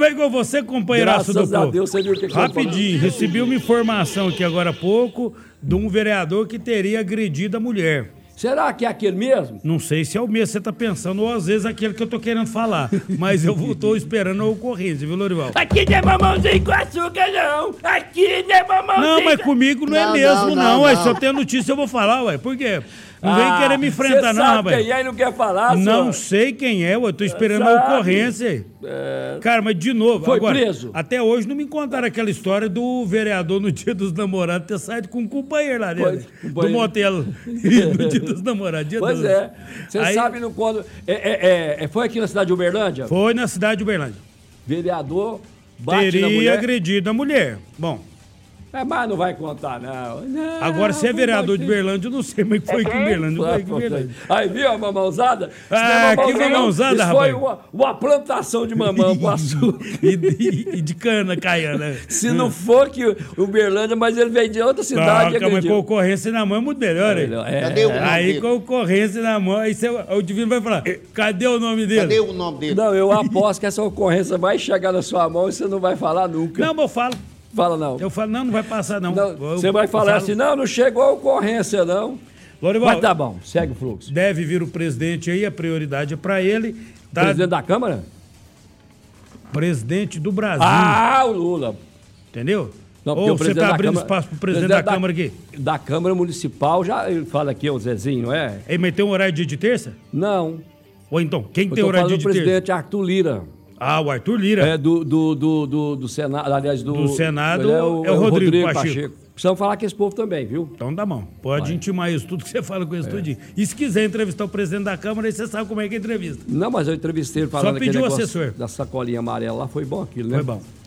é igual você, companheiraço do povo. Graças a Deus, você viu o que Rapidinho, recebi uma informação aqui agora há pouco de um vereador que teria agredido a mulher. Será que é aquele mesmo? Não sei se é o mesmo que você tá pensando, ou às vezes aquele que eu tô querendo falar. Mas eu tô esperando a ocorrência, viu, Lorival? Aqui não é mamãozinho com açúcar, não. Aqui não é mamãozinho. Não, mas comigo não é mesmo, não. Ué, se eu tenho notícia, eu vou falar, ué. Por quê? Não vem querer me enfrentar, não, rapaz. Quem é e não quer falar, Não sei quem é, ué. Tô esperando a ocorrência. Cara, mas de novo, Foi agora, preso? até hoje não me contaram aquela história do vereador no dia dos namorados ter saído com um companheiro lá dentro. Do motel. No dia dos namorados. Pois é. Você sabe no quando. Foi aqui na cidade de Uberlândia? Foi na cidade de Uberlândia. Vereador bate na Teria mulher. agredido a mulher. Bom. Mas não vai contar, não. Agora, se é vereador de Uberlândia, eu não sei, mas foi que Uberlândia. Foi que Uberlândia. Aí, viu a mamãozada? Que mamãozada, rapaz? Isso foi uma plantação de mamão com açúcar. e de cana caiana. Se não for que Uberlândia, mas ele veio de outra cidade. Mas com ocorrência na mão é muito melhor, hein? Cadê o nome Aí dele? com ocorrência na mão, aí o Divino vai falar, cadê o nome dele? Cadê o nome dele? Não, eu aposto que essa ocorrência vai chegar na sua mão e você não vai falar nunca. Não, mas eu falo. Fala não. Eu falo, não vai passar, não. Você vai falar assim, não chegou a ocorrência, não. Lorival, mas tá bom, segue o fluxo. Deve vir o presidente aí, a prioridade é pra ele. Tá? Presidente da Câmara? Presidente do Brasil. Ah, o Lula. Entendeu? Não, ou você tá abrindo espaço pro presidente da Câmara aqui? Da Câmara Municipal, já ele fala aqui, o Zezinho, não é? Ele meteu um horário de dia de terça? Não. Ou então, quem tem horário de dia de terça? O presidente Arthur Lira. Ah, o Arthur Lira. É do Senado, aliás, do Senado é o Rodrigo Pacheco. Precisamos falar com esse povo também, viu? Então dá bom. Pode intimar isso tudo que você fala com isso tudinho. E se quiser entrevistar o presidente da Câmara, aí você sabe como é que é entrevista. Não, mas eu entrevistei ele falando Só pediu o negócio assessor. da sacolinha amarela lá, foi bom aquilo, né? Foi bom.